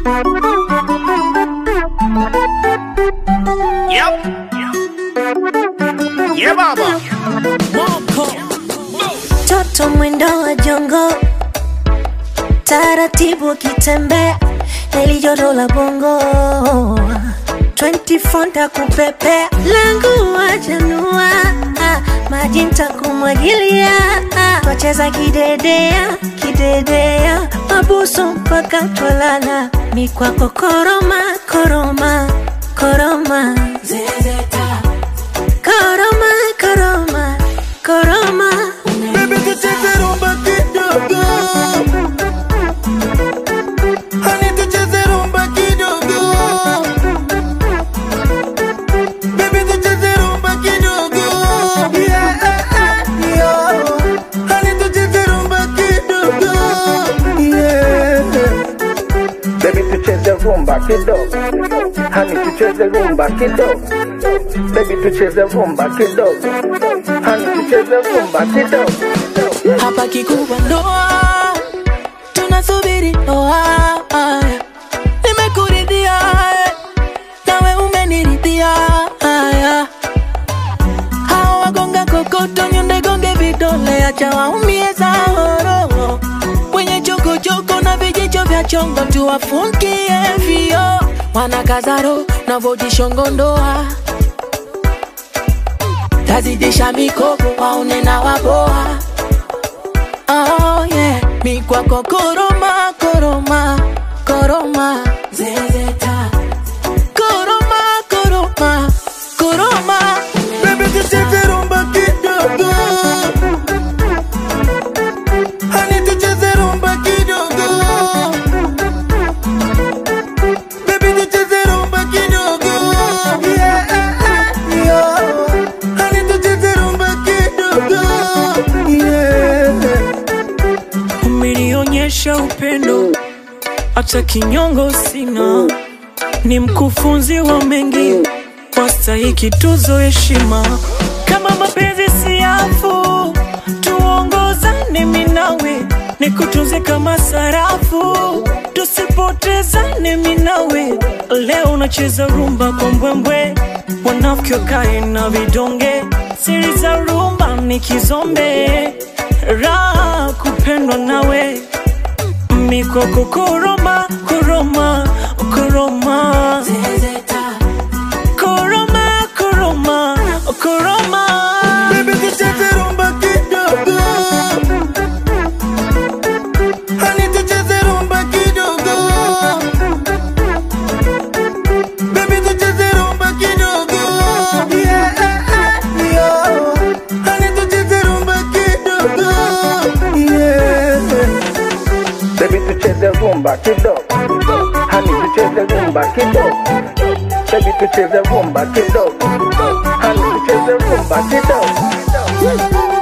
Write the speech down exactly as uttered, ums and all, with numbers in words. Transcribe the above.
Yep. Yeah, baba. Toto mwendo wa jongo, taratibu kitembea, heli joto la bongo twenty-four nta kupepea, langu wajanua, maji nta kumwagilia, twacheza kidedea, kidedea, mabusu mpaka twalala, mikwako koroma, koroma, koroma, zezeta, koroma, koroma, koroma. Baby tucheze rumba kidogo, honey tucheze rumba kidogo, baby tucheze rumba kidogo, yeah, yeah, honey tucheze rumba kidogo, yeah. Baby tucheze rumba kidogo, honey tucheze rumba kidogo, baby tucheze rumba kidogo, honey tucheze rumba kidogo. Hapa kikubwa ndoa, tunasubiri ndoa. Nimekuridhia, nawe umeniridhia. Hawa wagonga kokoto, nyonde gonge vidole, acha waumie zao. Wenye choko choko na vijicho vya chongo, tuwafungie vio. Wanakazaro na vojishongo ndoa, tazidisha mikopo waone na waboa. Oh yeah, mi kwako koroma, koroma, koroma, zezeta, koroma, koroma, koroma. Baby tucheze rumba kidogo, honey tucheze rumba kidogo, baby tucheze rumba kidogo, yeah, yeah, honey tucheze rumba kidogo, yeah. Umenionyesha upendo, hata kinyongo sina. Ni mkufunzi wa mengi, wastahiki tuzo heshima. Kama mapenzi siafu, tuongozane mimi nawe, nikutunze kama sarafu, tusipotezane mimi nawe. Leo unacheza rumba kwa mbwembwe, wanafiki wakae na vidonge, siri za rumba ni kizombe, raha kupendwa nawe. Mikoko koroma, koroma, koroma, Zezeta, koroma, koroma, koroma. Baby tucheze rumba kidogo, honey tucheze rumba kidogo, baby tucheze rumba kidogo, yeah, yeah, honey tucheze rumba kidogo, yeah. Baby tucheze rumba kidogo, honey tucheze rumba kidogo, baby tucheze rumba kidogo, honey tucheze rumba kidogo.